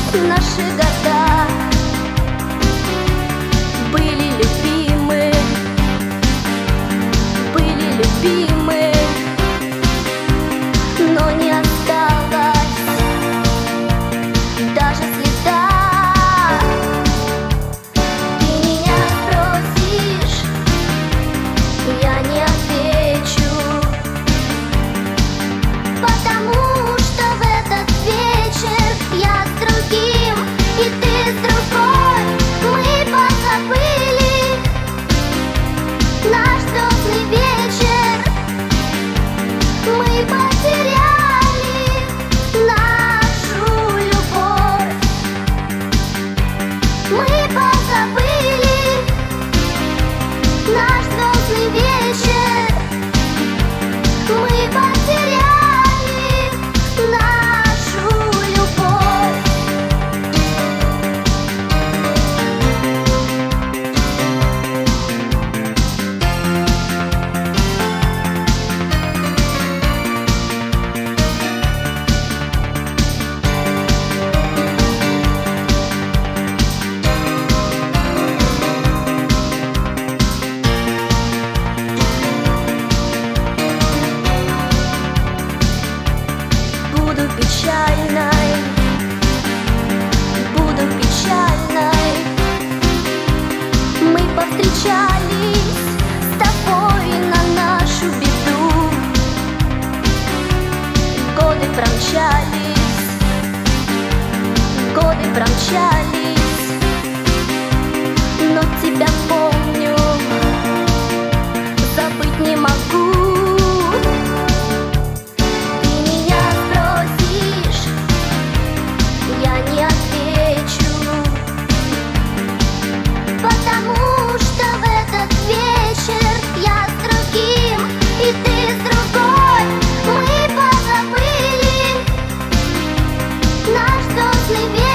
Наши года были любимы, но не осталось даже следа. Ты меня спросишь, я не отвечу, потому что в этот вечер я с другим, и ты с другой. Мы позабыли наш звездный вечер, мы потеряли нашу любовь. Мы позабыли наш звездный вечер, мы потеряли нашу любовь. Буду печальной, буду печальной. Мы повстречались с тобой на нашу беду. Годы промчались, годы промчались, но тебя помню, забыть не могу. Ты меня спросишь, я не отвечу, потому что в этот вечер я с другим, и ты с другой. Мы позабыли наш звездный вечер.